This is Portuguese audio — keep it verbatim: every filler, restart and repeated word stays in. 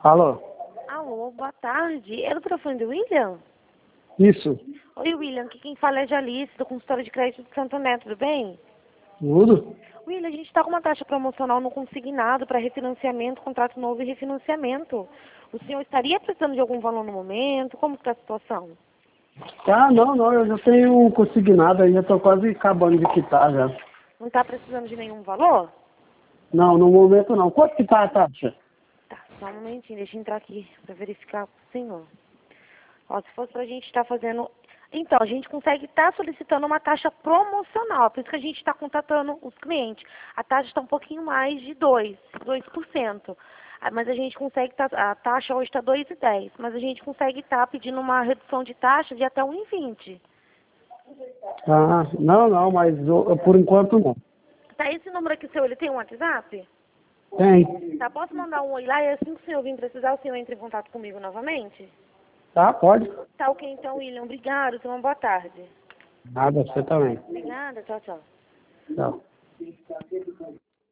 Alô? Alô, boa tarde. É do telefone do William? Isso. Oi, William. Aqui quem fala é de Alice, do consultório de crédito de Santo André, tudo bem? Tudo? William, a gente está com uma taxa promocional no consignado para refinanciamento, contrato novo e refinanciamento. O senhor estaria precisando de algum valor no momento? Como está a situação? Ah, não, não, eu já tenho um consignado aí, já tô quase acabando de quitar já. Não está precisando de nenhum valor? Não, no momento não. Quanto que tá a taxa? Tá, só um momentinho, deixa eu entrar aqui para verificar com o senhor. Ó, se fosse para a gente estar fazendo... Então, a gente consegue estar solicitando uma taxa promocional, por isso que a gente está contatando os clientes. A taxa está um pouquinho mais de dois por cento. Ah, mas a gente consegue, tá, a taxa hoje está dois vírgula dez, mas a gente consegue estar pedindo uma redução de taxa de até um vírgula vinte. Ah, não, não, mas eu- por enquanto não. Tá, esse número aqui seu, ele tem um WhatsApp? Tem. Tá, posso mandar um oi lá e assim que o senhor vir precisar, o senhor entra em contato comigo novamente? Tá, pode? Tá ok então, William. Obrigado, tenha uma boa tarde. Nada, você também. Obrigada, tchau, tchau. Tchau.